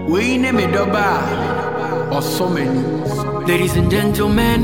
We name it Doba or so many. Ladies and gentlemen,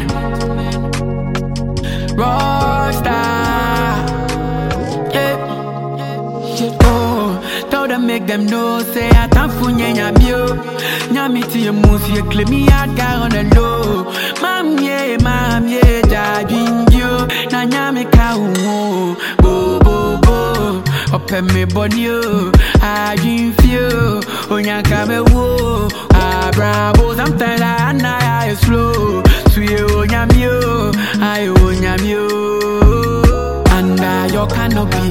Rockstar. Yeah. Oh, tell them make them know. Say I can't funny nyamio. Nyamiti musi claim me out on the low. Mam yeah, judging you. Na nyami kawo. Bo bo bo. Open me body oh. I dream feel. Onyaka me wo. Bravo. Sometimes I slow. Sweet onyamio. I onyamio. Under your canopy,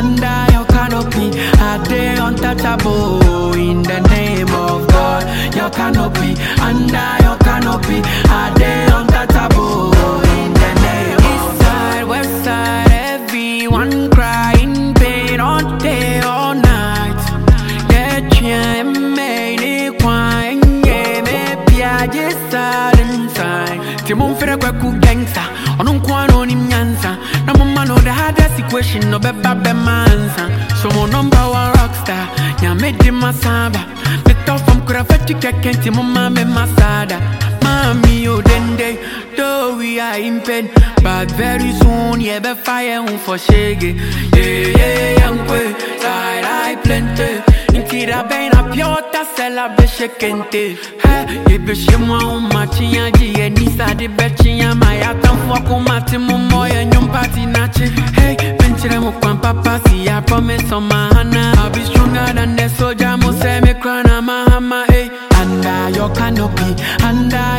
I stay untouchable in the name of God. Your canopy, under your canopy, I stay untouchable in the name of God. East side, west side, everyone crying pain all day, all night. Get you made it quiet, maybe I just sat inside. Timon Ferrequaku gangsta, on Unquano in Yansa. No man know the hardest equation, no better mansa. So my number one rockstar, ya made him my samba. The top from Kurafati can't see my mama masada. Mami, you dende, though we are in pain. But very soon, yeah, be fire for shaggy. Yeah, young boy, side I plenty. Intira ben a piota sella be shekente. Hey, ye be shimwa umachi ya ji nisa de bechi ya maya tamfwa kumati mumoya nyumpati nachi. Hey, pinchire mu papa si I promise on my hana. I'll be stronger than the soldier mo say me krana mahama. Hey, under your canopy, I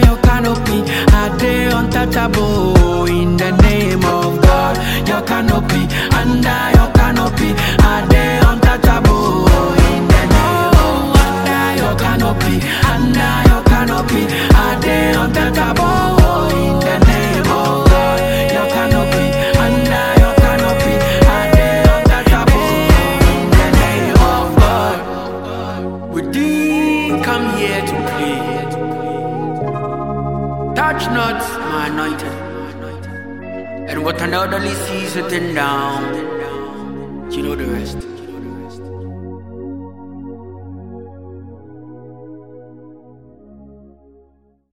stay untouchable in the name of God. Your canopy, under your canopy, I stay untouchable in the name of God. Under your canopy, I stay untouchable in the name of God. Your canopy, under your canopy, I stay untouchable in the name of God. We didn't come here to play. Touch not my anointed. And what an elderly sees sitting down, you know the rest.